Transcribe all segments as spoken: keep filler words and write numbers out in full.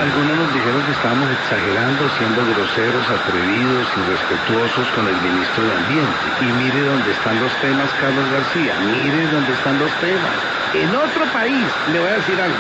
Algunos nos dijeron que estábamos exagerando, siendo groseros, atrevidos, irrespetuosos con el ministro de Ambiente. Y mire dónde están los temas, Carlos García, mire dónde están los temas. En otro país, le voy a decir algo,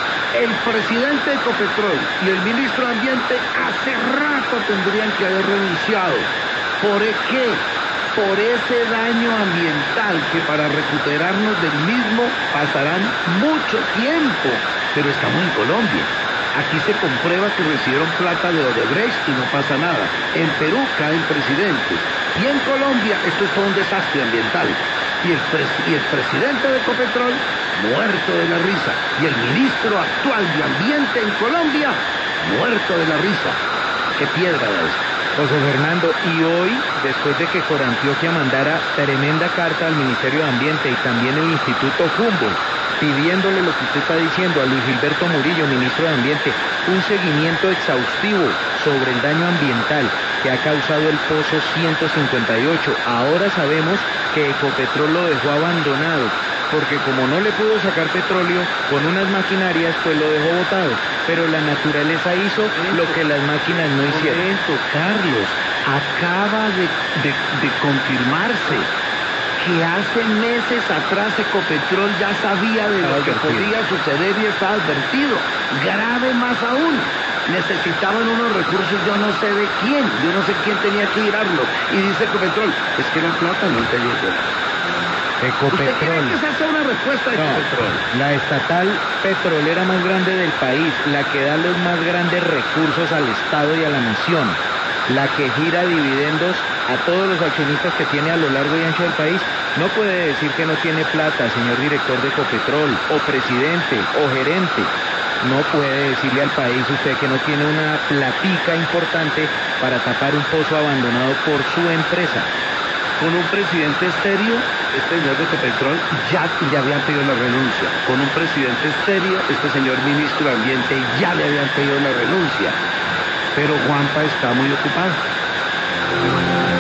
el presidente de Ecopetrol y el ministro de Ambiente hace rato tendrían que haber renunciado. ¿Por qué? Por ese daño ambiental que para recuperarnos del mismo pasarán mucho tiempo. Pero estamos en Colombia. Aquí se comprueba que recibieron plata de Odebrecht y no pasa nada. En Perú caen presidentes. Y en Colombia esto es todo un desastre ambiental. Y el, pres y el presidente de Ecopetrol muerto de la risa. Y el ministro actual de Ambiente en Colombia muerto de la risa. ¿Qué piedra da eso? José Fernando, y hoy, después de que Corantioquia mandara tremenda carta al Ministerio de Ambiente y también el Instituto Humboldt, pidiéndole lo que usted está diciendo a Luis Gilberto Murillo, ministro de Ambiente, un seguimiento exhaustivo sobre el daño ambiental que ha causado el pozo ciento cincuenta y ocho. Ahora sabemos que Ecopetrol lo dejó abandonado, porque como no le pudo sacar petróleo con unas maquinarias, pues lo dejó botado. Pero la naturaleza hizo lo que las máquinas no hicieron. Momento, Carlos, acaba de, de, de confirmarse que hace meses atrás Ecopetrol ya sabía de lo que podía suceder y estaba advertido. Grave más aún. Necesitaban unos recursos, yo no sé de quién, yo no sé quién tenía que girarlo. Y dice Ecopetrol, es que la plata no te llegó. Ecopetrol. ¿Usted cree que esa sea una respuesta de No, Ecopetrol? la estatal petrolera más grande del país, la que da los más grandes recursos al Estado y a la nación, la que gira dividendos a todos los accionistas que tiene a lo largo y ancho del país, no puede decir que no tiene plata, señor director de Ecopetrol, o presidente, o gerente. No puede decirle al país usted que no tiene una platica importante para tapar un pozo abandonado por su empresa. Con un presidente estéreo, este señor de Ecopetrol ya le habían pedido la renuncia. Con un presidente estéreo, este señor ministro de Ambiente ya le habían pedido la renuncia. Pero Juanpa está muy ocupado.